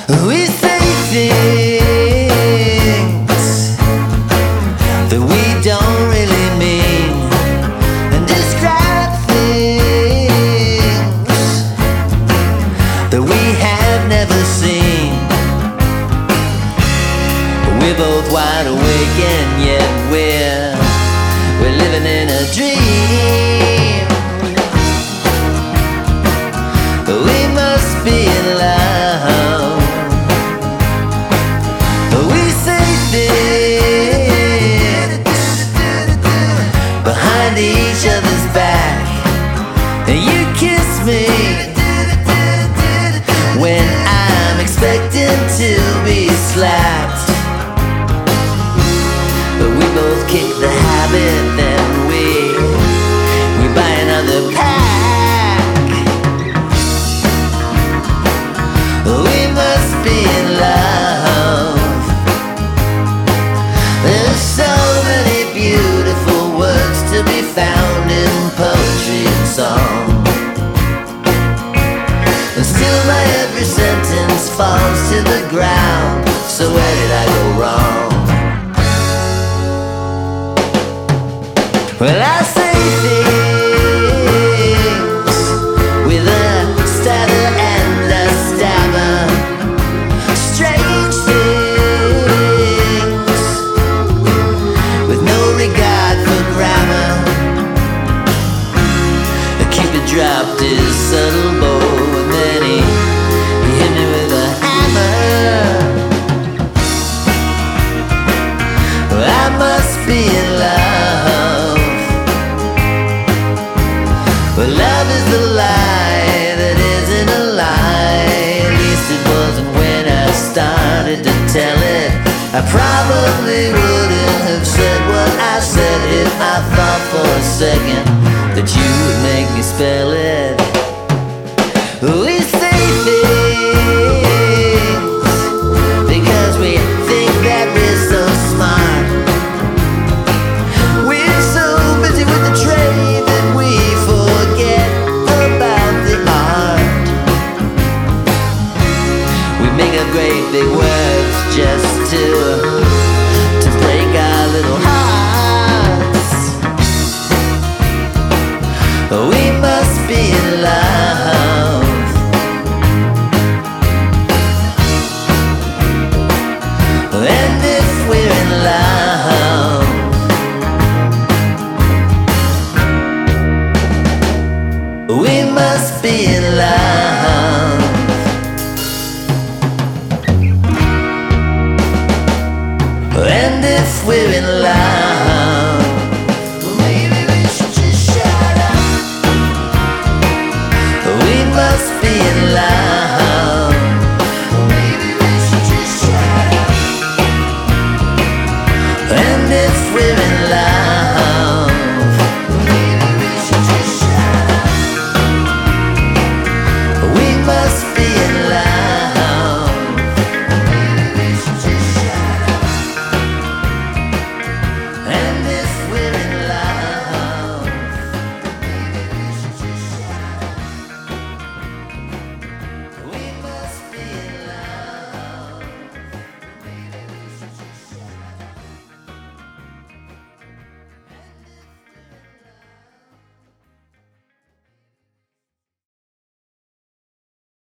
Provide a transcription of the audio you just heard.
We say things that we don't really mean, and describe things that we have never seen. We're both wide awake and yet we're living in a dream. We must be in love. We say things behind each other's back. You kiss me when I'm expecting to be slapped. We both kick the habit, then we buy another pack. We must be in love. There's so many beautiful words to be found in poetry and song, and still my every sentence falls to the ground. So where did I go wrong? Well, I say things with a stutter and a stammer, strange things with no regard for grammar. Cupid dropped his subtle bow and then he hit me with a hammer. Well, I must be in love. But love is the lie that isn't a lie. At least it wasn't when I started to tell it. I probably wouldn't have said what I said if I thought for a second that you would make me spell it. We say things because we think that we're so smart. We're so busy with the trade that we forget about the art. We make up great big words just to